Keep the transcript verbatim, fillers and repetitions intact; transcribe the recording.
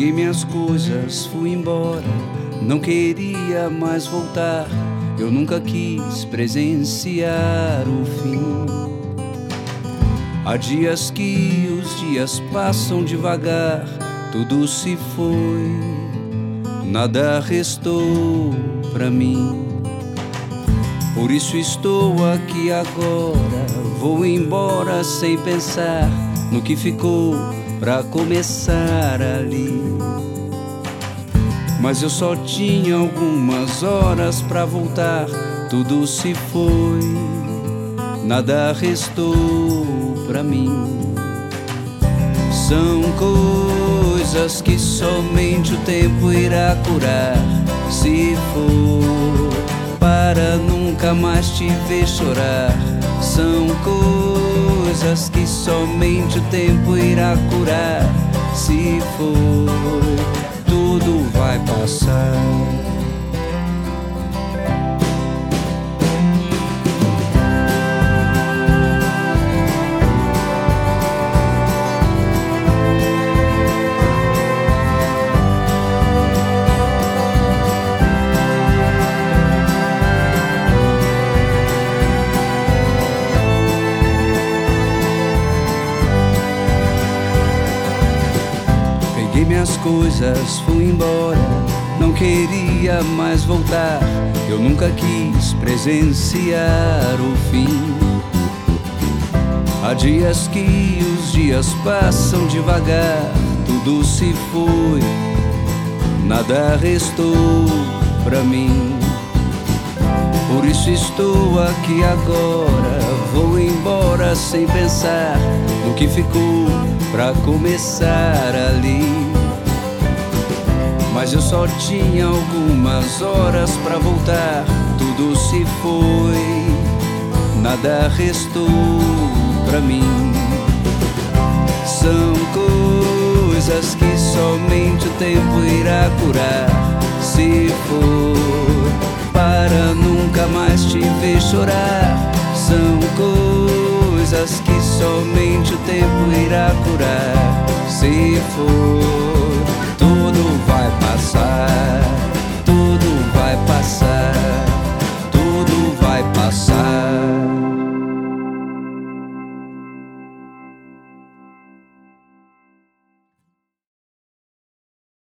Peguei minhas coisas, fui embora, não queria mais voltar. Eu nunca quis presenciar o fim. Há dias que os dias passam devagar, tudo se foi, nada restou pra mim. Por isso estou aqui agora, vou embora sem pensar no que ficou pra começar ali. Mas eu só tinha algumas horas pra voltar, tudo se foi, nada restou pra mim. São coisas que somente o tempo irá curar, se for para nunca mais te ver chorar. São coisas que somente o tempo irá curar, se for, tudo vai passar. Peguei minhas coisas, fui embora, não queria mais voltar. Eu nunca quis presenciar o fim. Há dias que os dias passam devagar, tudo se foi, nada restou pra mim. Por isso estou aqui agora, vou embora sem pensar no que ficou pra começar ali. Mas eu só tinha algumas horas pra voltar, tudo se foi, nada restou pra mim. São coisas que somente o tempo irá curar, se for para nunca mais te ver chorar. São coisas que somente o tempo irá curar, se for